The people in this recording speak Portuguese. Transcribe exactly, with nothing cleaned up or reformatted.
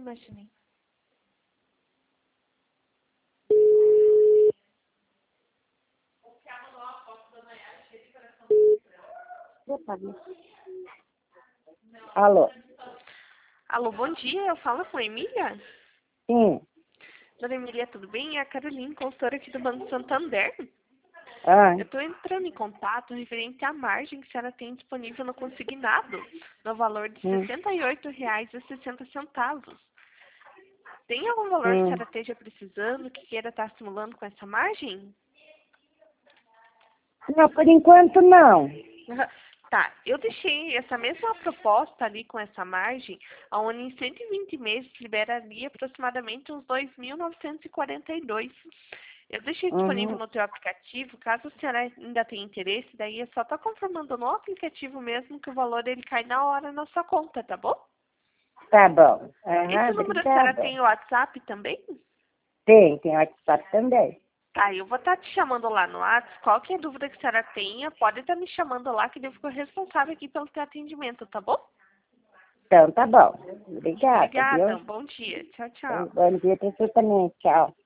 imaginei. Alô? Alô, bom dia. Eu falo com a Emília? Sim. Dona Emília, tudo bem? É a Caroline, consultora aqui do Banco Santander. Ah, Eu estou entrando em contato referente à margem que a senhora tem disponível no consignado, no valor de hum, sessenta e oito reais e sessenta centavos. Tem algum valor que a hum. senhora esteja precisando, que queira estar simulando com essa margem? Não, por enquanto não. Tá, eu deixei essa mesma proposta ali com essa margem, onde em cento e vinte meses liberaria aproximadamente uns dois mil novecentos e quarenta e dois. Eu deixei disponível Uhum. no teu aplicativo, caso a senhora ainda tenha interesse, daí é só estar confirmando no aplicativo mesmo que o valor ele cai na hora na sua conta, tá bom? Tá bom. Aham, Esse número a senhora obrigada. tem o WhatsApp também? Tem, tem WhatsApp também. Tá, eu vou estar te chamando lá no WhatsApp. Qualquer dúvida que a senhora tenha, pode estar me chamando lá, que eu fico responsável aqui pelo teu atendimento, tá bom? Então, tá bom. Obrigada, Obrigada, viu? um bom dia. Tchau, tchau. Bom dia pra você também. Tchau.